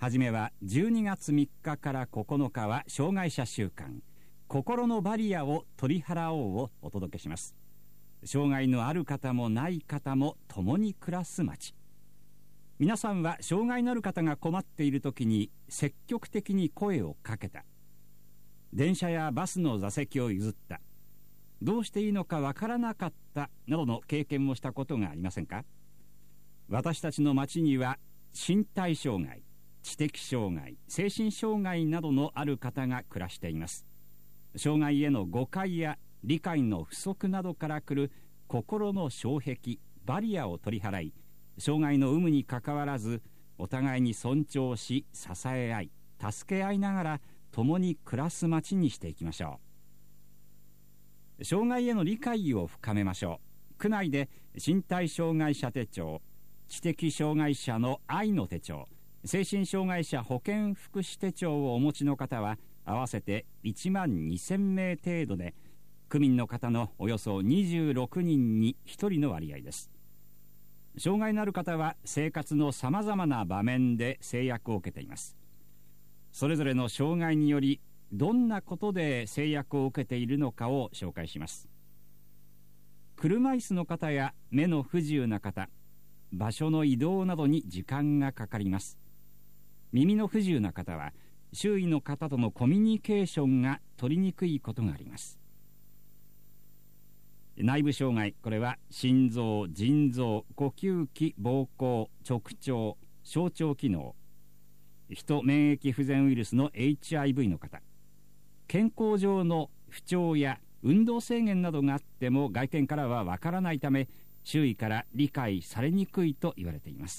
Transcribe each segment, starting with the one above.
はじめは12月3日から9日は障害者週間、心のバリアを取り払おうをお届けします。障害のある方もない方も共に暮らす街。皆さんは障害のある方が困っている時に積極的に声をかけた。電車やバスの座席を譲った。どうしていいのかわからなかったなどの経験をしたことがありませんか？私たちの街には身体障害、知的障害、精神障害などのある方が暮らしています。障害への誤解や理解の不足などから来る心の障壁、バリアを取り払い、障害の有無にかかわらずお互いに尊重し、支え合い、助け合いながら共に暮らす街にしていきましょう。障害への理解を深めましょう。区内で身体障害者手帳、知的障害者の愛の手帳、精神障害者保健福祉手帳をお持ちの方は合わせて1万2000名程度で、区民の方のおよそ26人に1人の割合です。障害のある方は生活のさまざまな場面で制約を受けています。それぞれの障害によりどんなことで制約を受けているのかを紹介します。車椅子の方や目の不自由な方、場所の移動などに時間がかかります。耳の不自由な方は周囲の方とのコミュニケーションが取りにくいことがあります。内部障害、これは心臓、腎臓、呼吸器、膀胱、直腸、小腸機能、人免疫不全ウイルスの HIV の方、健康上の不調や運動制限などがあっても外見からはわからないため、周囲から理解されにくいと言われています。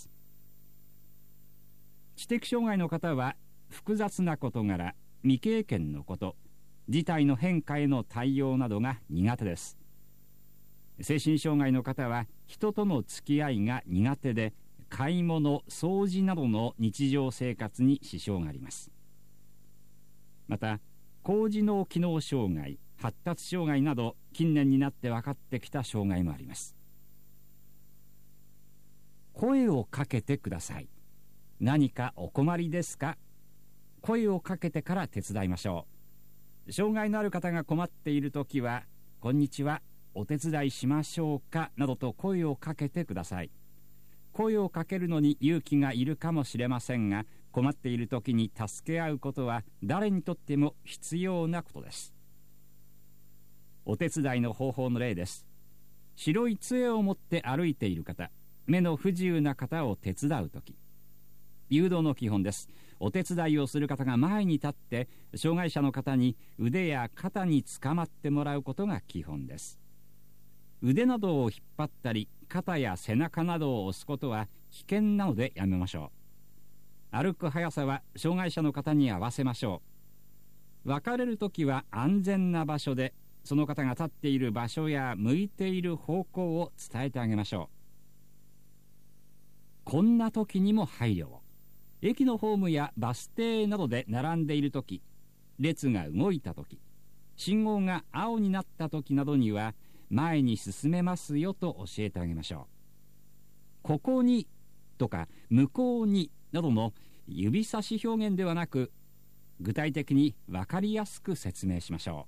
知的障害の方は複雑な事柄、未経験のこと、事態の変化への対応などが苦手です。精神障害の方は人との付き合いが苦手で、買い物、掃除などの日常生活に支障があります。また、高次脳機能障害、発達障害など近年になって分かってきた障害もあります。声をかけてください。何かお困りですか？声をかけてから手伝いましょう。障害のある方が困っているときは、こんにちは、お手伝いしましょうかなどと声をかけてください。声をかけるのに勇気がいるかもしれませんが、困っているときに助け合うことは誰にとっても必要なことです。お手伝いの方法の例です。白い杖を持って歩いている方、目の不自由な方を手伝うとき、誘導の基本です。お手伝いをする方が前に立って障害者の方に腕や肩につかまってもらうことが基本です。腕などを引っ張ったり肩や背中などを押すことは危険なのでやめましょう。歩く速さは障害者の方に合わせましょう。別れるときは安全な場所で、その方が立っている場所や向いている方向を伝えてあげましょう。こんな時にも配慮を。駅のホームやバス停などで並んでいるとき、列が動いたとき、信号が青になったときなどには前に進めますよと教えてあげましょう。ここにとか向こうになどの指差し表現ではなく、具体的に分かりやすく説明しましょう。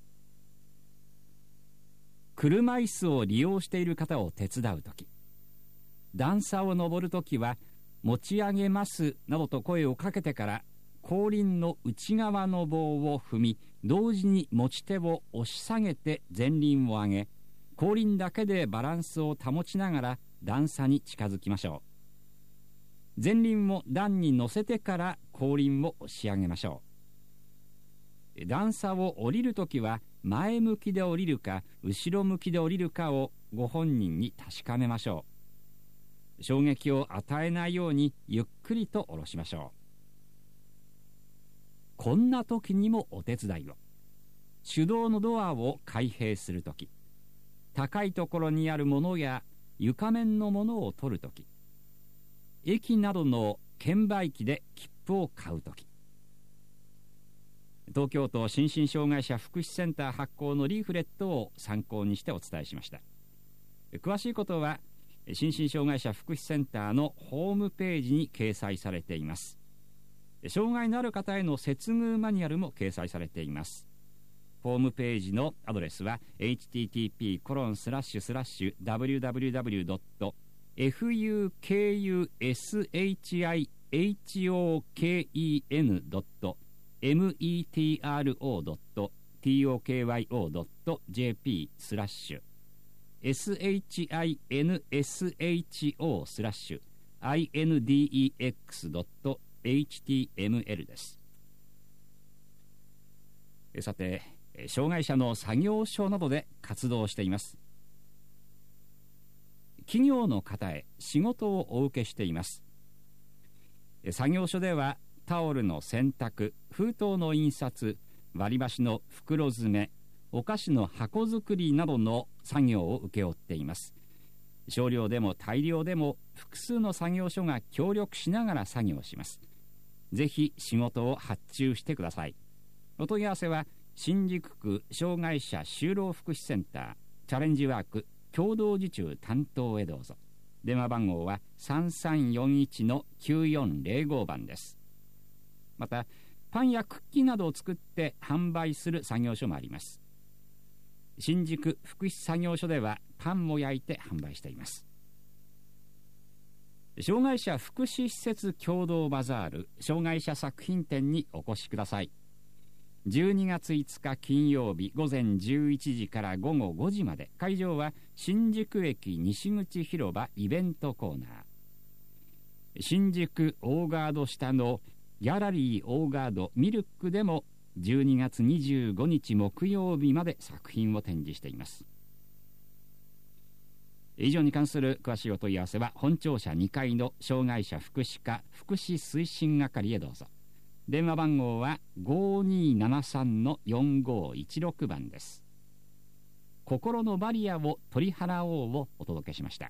車椅子を利用している方を手伝うとき、段差を登るときは持ち上げますなどと声をかけてから、後輪の内側の棒を踏み、同時に持ち手を押し下げて前輪を上げ、後輪だけでバランスを保ちながら段差に近づきましょう。前輪も段に乗せてから後輪を押し上げましょう。段差を降りるときは前向きで降りるか後ろ向きで降りるかをご本人に確かめましょう。衝撃を与えないようにゆっくりと下ろしましょう。こんな時にもお手伝いを。手動のドアを開閉するとき、高いところにあるものや床面のものを取るとき、駅などの券売機で切符を買うとき、東京都心身障害者福祉センター発行のリーフレットを参考にしてお伝えしました。詳しいことは心身障害者福祉センターのホームページに掲載されています。 障害のある方への接遇マニュアルも掲載されています。ホームページのアドレスは hfukushokindex.html です。さて、障害者の作業所などで活動しています。企業の方へ仕事をお受けしています。作業所ではタオルの洗濯、封筒の印刷、割り箸の袋詰め、お菓子の箱作りなどの作業を請け負っています。少量でも大量でも複数の作業所が協力しながら作業します。ぜひ仕事を発注してください。お問い合わせは新宿区障害者就労福祉センターチャレンジワーク共同受注担当へどうぞ。電話番号は 3341-9405 番です。またパンやクッキーなどを作って販売する作業所もあります。新宿福祉作業所ではパンも焼いて販売しています。障害者福祉施設共同バザール障害者作品展にお越しください。12月5日金曜日午前11時から午後5時まで。会場は新宿駅西口広場イベントコーナー。新宿オーガード下のギャラリーオーガードミルクでも12月25日木曜日まで作品を展示しています。以上に関する詳しいお問い合わせは本庁舎2階の障害者福祉課福祉推進係へどうぞ。電話番号は 5273-4516 番です。心のバリアを取り払おうをお届けしました。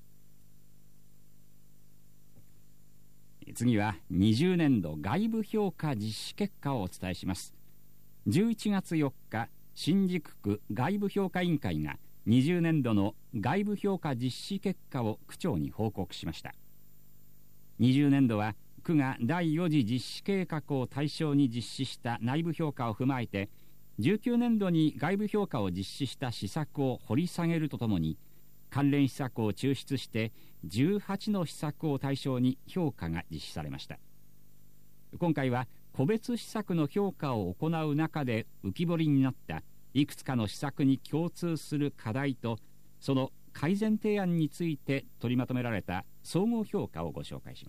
次は20年度外部評価実施結果をお伝えします。11月4日新宿区外部評価委員会が20年度の外部評価実施結果を区長に報告しました。20年度は区が第4次実施計画を対象に実施した内部評価を踏まえて、19年度に外部評価を実施した施策を掘り下げるとともに、関連施策を抽出して18の施策を対象に評価が実施されました。今回は個別施策の評価を行う中で浮き彫りになったいくつかの施策に共通する課題と、その改善提案について取りまとめられた総合評価をご紹介します。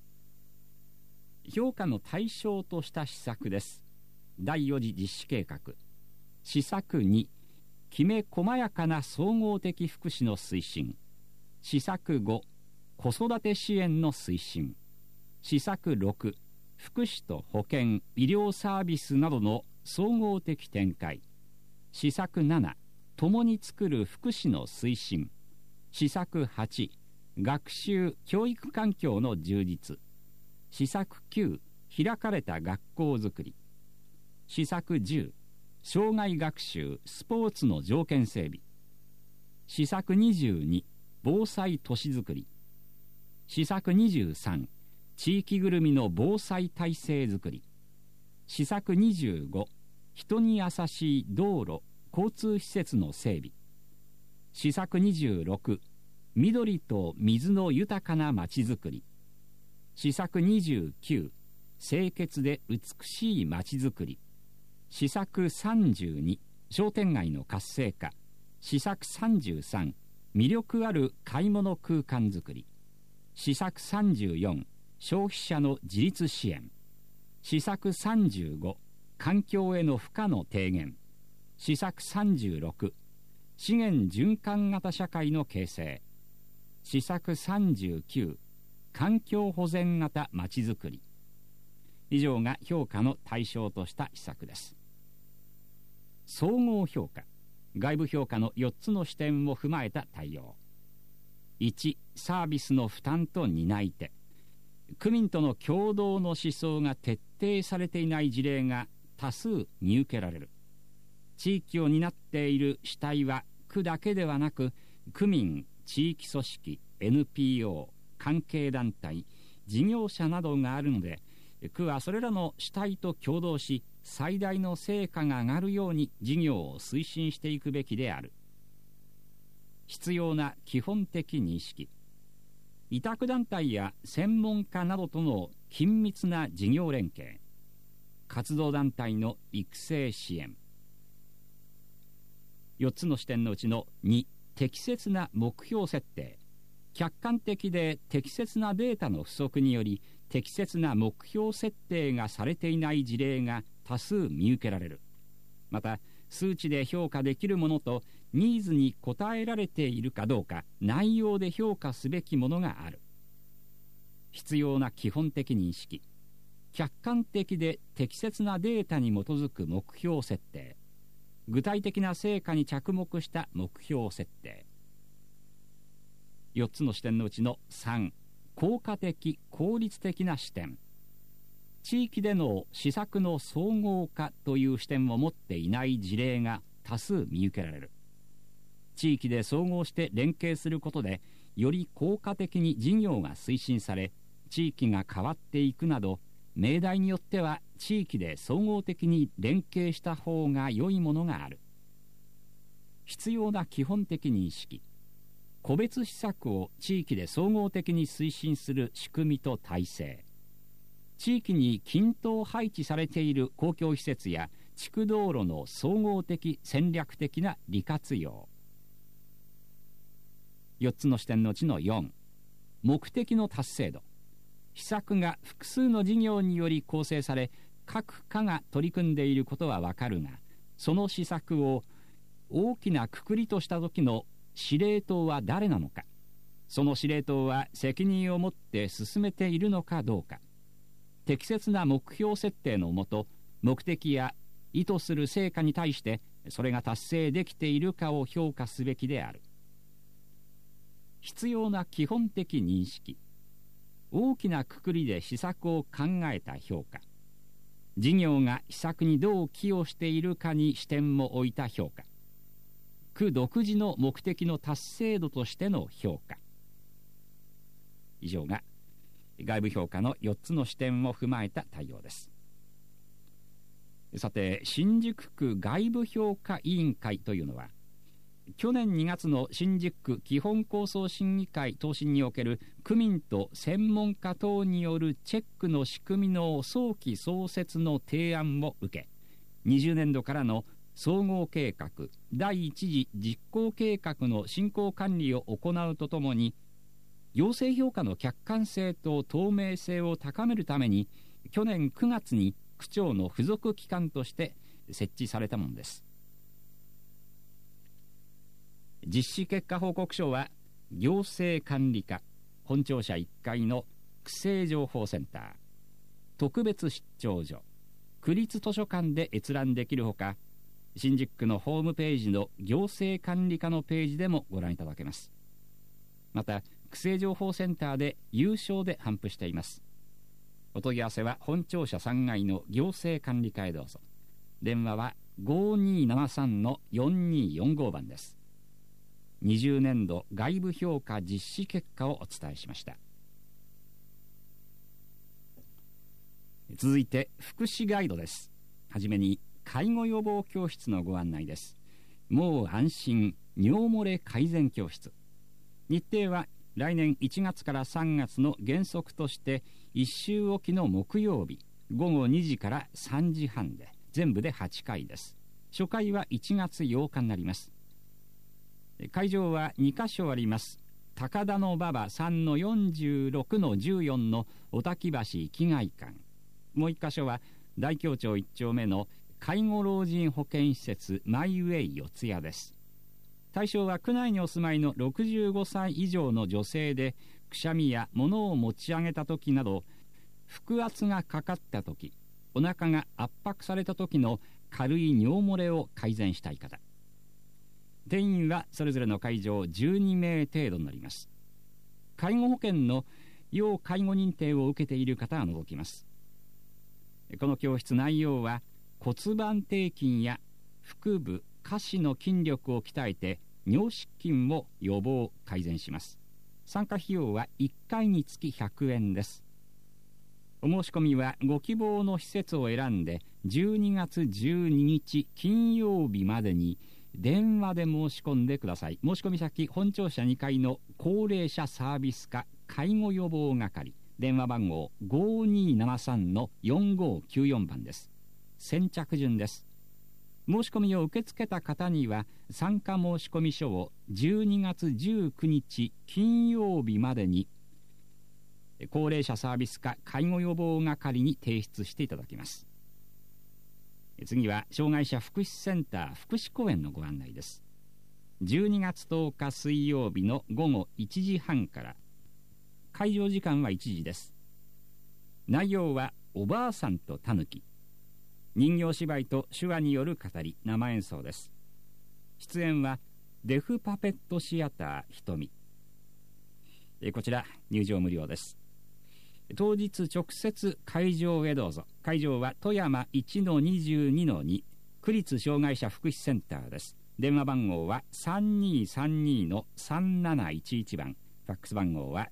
評価の対象とした施策です。第4次実施計画。施策2、きめ細やかな総合的福祉の推進。施策5、子育て支援の推進。施策6、福祉と保健、医療サービスなどの総合的展開。施策7、共に作る福祉の推進。施策8、学習・教育環境の充実。施策9、開かれた学校づくり。施策10、障害学習・スポーツの条件整備。施策22、防災都市づくり。施策23、地域ぐるみの防災体制づくり。施策25、人に優しい道路・交通施設の整備。施策26、緑と水の豊かなまちづくり。施策29、清潔で美しいまちづくり。施策32、商店街の活性化。施策33、魅力ある買い物空間づくり。施策34、消費者の自立支援。施策35、環境への負荷の低減。施策36、資源循環型社会の形成。施策39、環境保全型まちづくり。以上が評価の対象とした施策です。総合評価。外部評価の4つの視点を踏まえた対応。1、サービスの負担と担い手。区民との共同の思想が徹底されていない事例が多数見受けられる。地域を担っている主体は区だけではなく、区民、地域組織、NPO、関係団体、事業者などがあるので、 区はそれらの主体と協働し、最大の成果が上がるように事業を推進していくべきである。必要な基本的認識。委託団体や専門家などとの緊密な事業連携。活動団体の育成支援。4つの視点のうちの2、適切な目標設定。客観的で適切なデータの不足により、適切な目標設定がされていない事例が多数見受けられる。また、数値で評価できるものとニーズに応えられているかどうか、内容で評価すべきものがある。必要な基本的認識。客観的で適切なデータに基づく目標設定。具体的な成果に着目した目標設定。4つの視点のうちの3、効果的・効率的な視点。地域での施策の総合化という視点を持っていない事例が多数見受けられる。地域で総合して連携することで、より効果的に事業が推進され、地域が変わっていくなど、命題によっては地域で総合的に連携した方が良いものがある。必要な基本的認識。個別施策を地域で総合的に推進する仕組みと体制。地域に均等配置されている公共施設や地区道路の総合的戦略的な利活用。4つの視点のうちの4、目的の達成度。施策が複数の事業により構成され、各課が取り組んでいることはわかるが、その施策を大きな括りとした時の司令塔は誰なのか、その司令塔は責任を持って進めているのかどうか、適切な目標設定のもと、目的や意図する成果に対してそれが達成できているかを評価すべきである。必要な基本的認識。大きな括りで施策を考えた評価。事業が施策にどう寄与しているかに視点を置いた評価。区独自の目的の達成度としての評価。以上が外部評価の4つの視点を踏まえた対応です。さて、新宿区外部評価委員会というのは、去年2月の新宿区基本構想審議会答申における区民と専門家等によるチェックの仕組みの早期創設の提案を受け、20年度からの総合計画第一次実行計画の進行管理を行うとともに、行政評価の客観性と透明性を高めるために、去年9月に区長の付属機関として設置されたものです。実施結果報告書は、行政管理課本庁舎1階の区政情報センター、特別出張所、区立図書館で閲覧できるほか、新宿区のホームページの行政管理課のページでもご覧いただけます。また、区政情報センターで有償で頒布しています。お問い合わせは本庁舎3階の行政管理課へどうぞ。電話は 5273-4245 番です。20年度外部評価実施結果をお伝えしました。続いて福祉ガイドです。はじめに介護予防教室のご案内です。もう安心尿漏れ改善教室。日程は来年1月から3月の原則として1週おきの木曜日午後2時から3時半で、全部で8回です。初回は1月8日になります。会場は2カ所あります。高田馬場 3-46-14 の御嶽橋生きがい館。もう1カ所は大京町1丁目の介護老人保健施設マイウェイ四谷です。対象は区内にお住まいの65歳以上の女性で、くしゃみや物を持ち上げた時など、腹圧がかかった時、お腹が圧迫された時の軽い尿漏れを改善したい方。定員はそれぞれの会場12名程度になります。介護保険の要介護認定を受けている方は除きます。この教室内容は、骨盤底筋や腹部下肢の筋力を鍛えて尿失禁を予防改善します。参加費用は1回につき100円です。 お申し込みはご希望の施設を選んで12月12日金曜日までに電話で申し込んでください。申し込み先、本庁舎2階の高齢者サービス課介護予防係、電話番号 5273-4594 番です。先着順です。申し込みを受け付けた方には参加申し込み書を12月19日金曜日までに高齢者サービス課介護予防係に提出していただきます。次は障害者福祉センター福祉公園のご案内です。12月10日水曜日の午後1時半から、会場時間は1時です。内容はおばあさんとたぬき、人形芝居と手話による語り、生演奏です。出演はデフパペットシアター瞳。こちら入場無料です。当日直接会場へどうぞ。会場は富山 1-22-2 区立障害者福祉センターです。電話番号は 3232-3711 番、ファックス番号は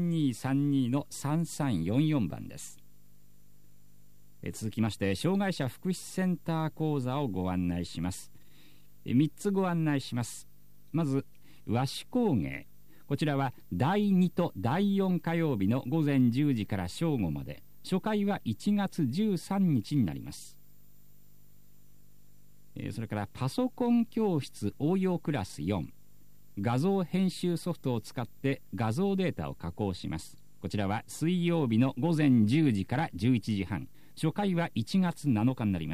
3232-3344 番です。続きまして障害者福祉センター講座をご案内します。3つご案内します。まず和紙工芸、こちらは第2と第4火曜日の午前10時から正午まで、初回は1月13日になります。それからパソコン教室応用クラス4、画像編集ソフトを使って画像データを加工します。こちらは水曜日の午前10時から11時半、初回は1月7日になります。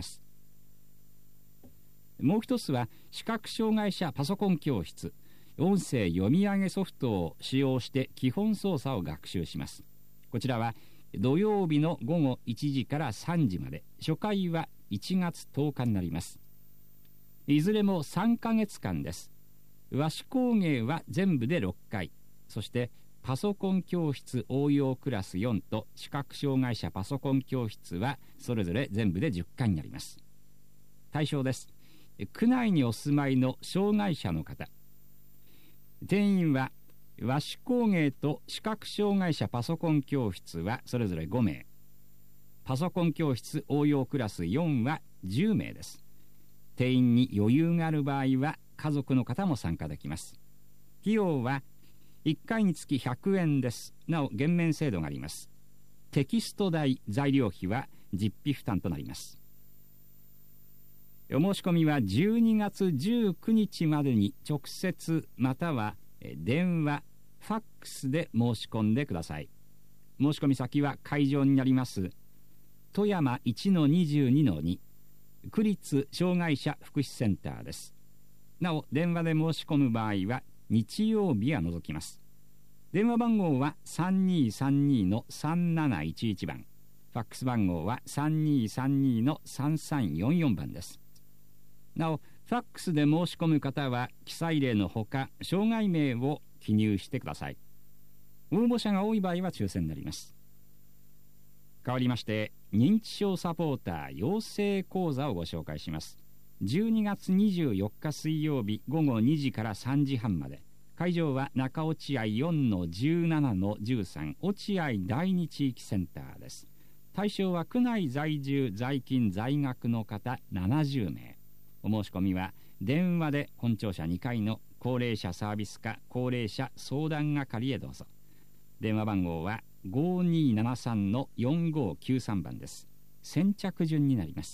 もう一つは視覚障害者パソコン教室、音声読み上げソフトを使用して基本操作を学習します。こちらは土曜日の午後1時から3時まで、初回は1月10日になります。いずれも3ヶ月間です。和紙工芸は全部で6回、そしてパソコン教室応用クラス4と視覚障害者パソコン教室はそれぞれ全部で10回になります。対象です。区内にお住まいの障害者の方、定員は和紙工芸と視覚障害者パソコン教室はそれぞれ5名、パソコン教室応用クラス4は10名です。定員に余裕がある場合は家族の方も参加できます。費用は1回につき100円です。なお減免制度があります。テキスト代、材料費は実費負担となります。お申し込みは12月19日までに直接または電話、ファックスで申し込んでください。申し込み先は会場になります富山 1-22-2 区立障害者福祉センターです。なお電話で申し込む場合は日曜日は除きます。電話番号は 3232-3711 番、ファックス番号は 3232-3344 番です。なおファックスで申し込む方は記載例のほか障害名を記入してください。応募者が多い場合は抽選になります。代わりまして認知症サポーター養成講座をご紹介します。12月24日水曜日午後2時から3時半まで、会場は中落合 4-17-13 落合第二地域センターです。対象は区内在住在勤在学の方70名。お申し込みは電話で本庁舎2階の高齢者サービス課高齢者相談係へどうぞ。電話番号は 5273-4593 番です。先着順になります。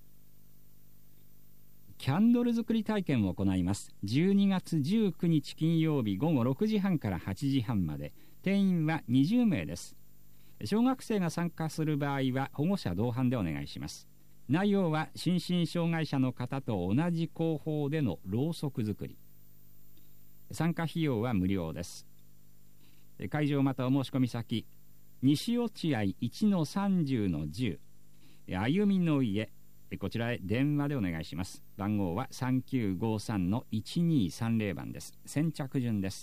キャンドル作り体験を行います。12月19日金曜日午後6時半から8時半まで、定員は20名です。小学生が参加する場合は保護者同伴でお願いします。内容は心身障害者の方と同じ工法でのろうそく作り。参加費用は無料です。会場またお申し込み先、西落合 1-30-10 歩みの家、こちらへ電話でお願いします。番号は 3953-1230 番です。先着順です。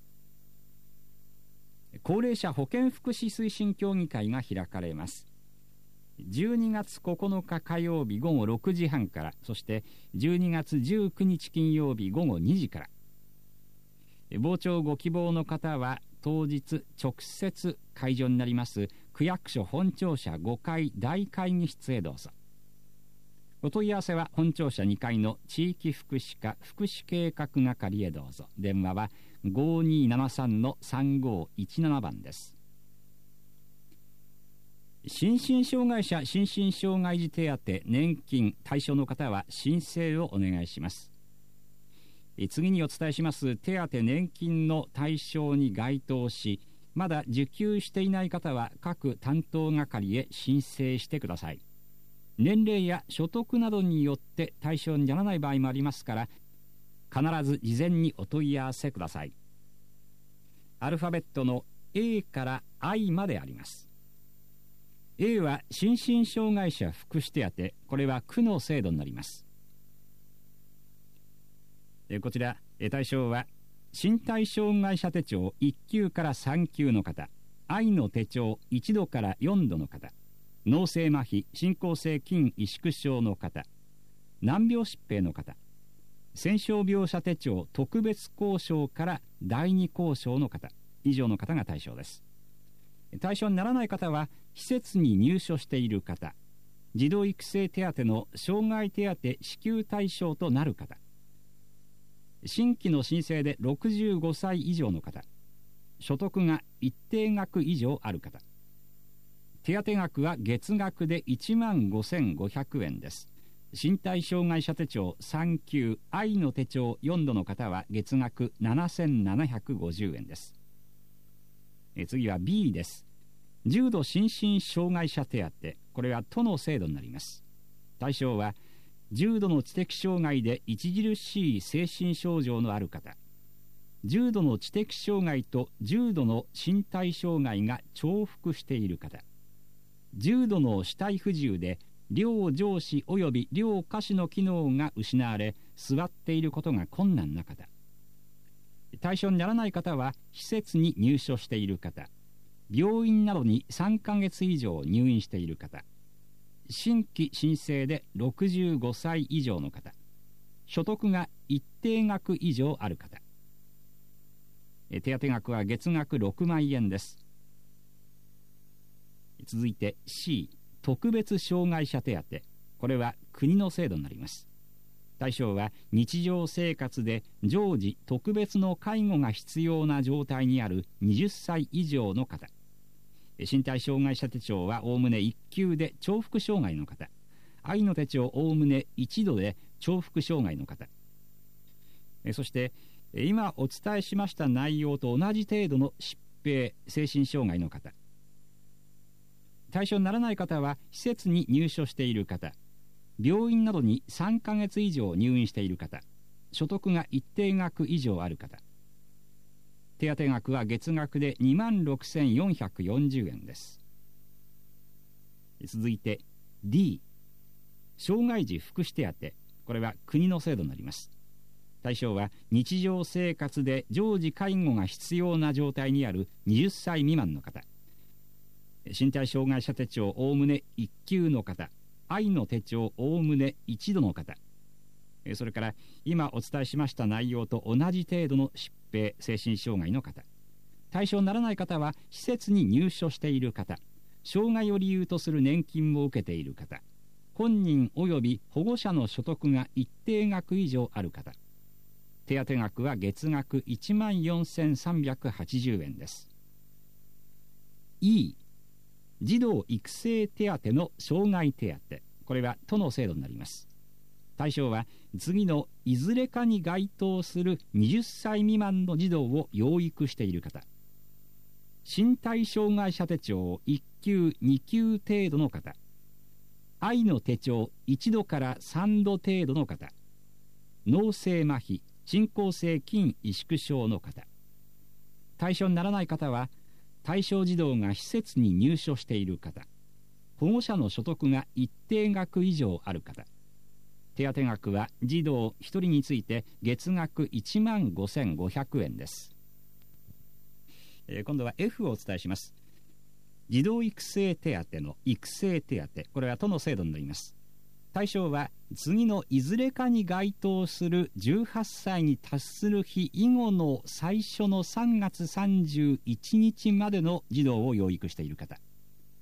高齢者保健福祉推進協議会が開かれます。12月9日火曜日午後6時半から、そして12月19日金曜日午後2時から。傍聴ご希望の方は当日直接会場になります区役所本庁舎5階大会議室へどうぞ。お問い合わせは本庁舎2階の地域福祉課福祉計画係へどうぞ。電話は 5273-3517 番です。心身障害者心身障害児手当年金対象の方は申請をお願いします。次にお伝えします手当年金の対象に該当し、まだ受給していない方は各担当係へ申請してください。年齢や所得などによって対象にならない場合もありますから、必ず事前にお問い合わせください。アルファベットの A から I まであります。A は心身障害者福祉手当、これは区の制度になります。こちら対象は身体障害者手帳1級から3級の方、I の手帳1度から4度の方、脳性麻痺進行性筋萎縮症の方、難病疾病の方、戦傷病者手帳特別交渉から第二交渉の方、以上の方が対象です。対象にならない方は施設に入所している方、児童育成手当の障害手当支給対象となる方、新規の申請で65歳以上の方、所得が一定額以上ある方、手当額は月額で15,500円です。身体障害者手帳3級 I の手帳4度の方は月額7,750円です。次は B です。重度心身障害者手当、これは都の制度になります。対象は重度の知的障害で著しい精神症状のある方、重度の知的障害と重度の身体障害が重複している方、重度の肢体不自由で両上肢及び両下肢の機能が失われ座っていることが困難な方、対象にならない方は施設に入所している方、病院などに3ヶ月以上入院している方、新規申請で65歳以上の方、所得が一定額以上ある方。手当額は月額6万円です。続いて C、 特別障害者手当、これは国の制度になります。対象は日常生活で常時特別の介護が必要な状態にある20歳以上の方、身体障害者手帳はおおむね1級で重複障害の方、I の手帳おおむね1度で重複障害の方、そして今お伝えしました内容と同じ程度の疾病精神障害の方、対象にならない方は施設に入所している方、病院などに3ヶ月以上入院している方、所得が一定額以上ある方。手当額は月額で26,440円です。続いて D、 障害児福祉手当、これは国の制度になります。対象は日常生活で常時介護が必要な状態にある20歳未満の方、身体障害者手帳おおむね1級の方、I の手帳おおむね1度の方、それから今お伝えしました内容と同じ程度の疾病精神障害の方、対象にならない方は施設に入所している方、障害を理由とする年金を受けている方、本人及び保護者の所得が一定額以上ある方。手当額は月額14,380円です。 E、 児童育成手当の障害手当、これは都の制度になります。対象は次のいずれかに該当する20歳未満の児童を養育している方、身体障害者手帳1級2級程度の方、I の手帳1度から3度程度の方、脳性麻痺進行性筋萎縮症の方。対象にならない方は対象児童が施設に入所している方、保護者の所得が一定額以上ある方。手当額は児童1人について月額15,500円です。今度は F をお伝えします。児童育成手当の育成手当、これは都の制度になります。対象は次のいずれかに該当する18歳に達する日以後の最初の3月31日までの児童を養育している方、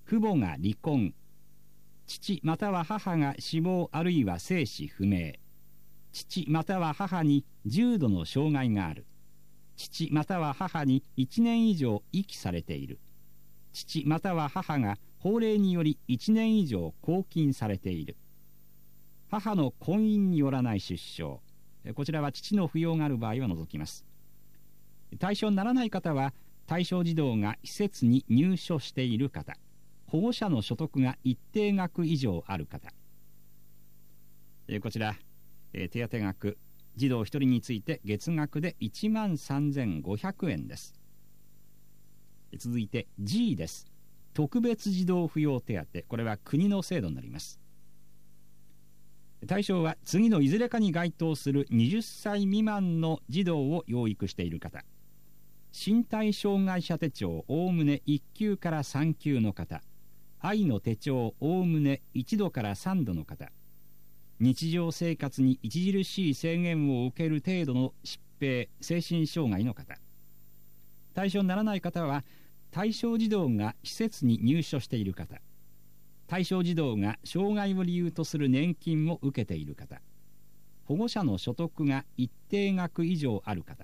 父母が離婚、父または母が死亡あるいは生死不明、父または母に重度の障害がある、父または母に1年以上遺棄されている、父または母が法令により1年以上拘禁されている、母の婚姻によらない出生、こちらは父の扶養がある場合は除きます。対象にならない方は、対象児童が施設に入所している方、保護者の所得が一定額以上ある方、こちら、手当額、児童1人について月額で13,500円です。続いて G です。特別児童扶養手当、これは国の制度になります。対象は次のいずれかに該当する20歳未満の児童を養育している方、身体障害者手帳おおむね1級から3級の方、愛の手帳おおむね1度から3度の方、日常生活に著しい制限を受ける程度の疾病精神障害の方、対象にならない方は対象児童が施設に入所している方、対象児童が障害を理由とする年金を受けている方、保護者の所得が一定額以上ある方、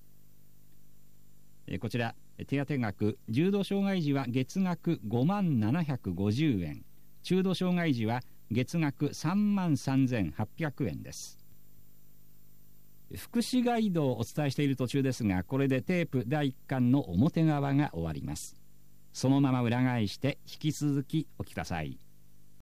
こちら手当額、重度障害児は月額5750円、中度障害児は月額33,800円です。福祉ガイドをお伝えしている途中ですが、これでテープ第1巻の表側が終わります。そのまま裏返して引き続きお聞きください。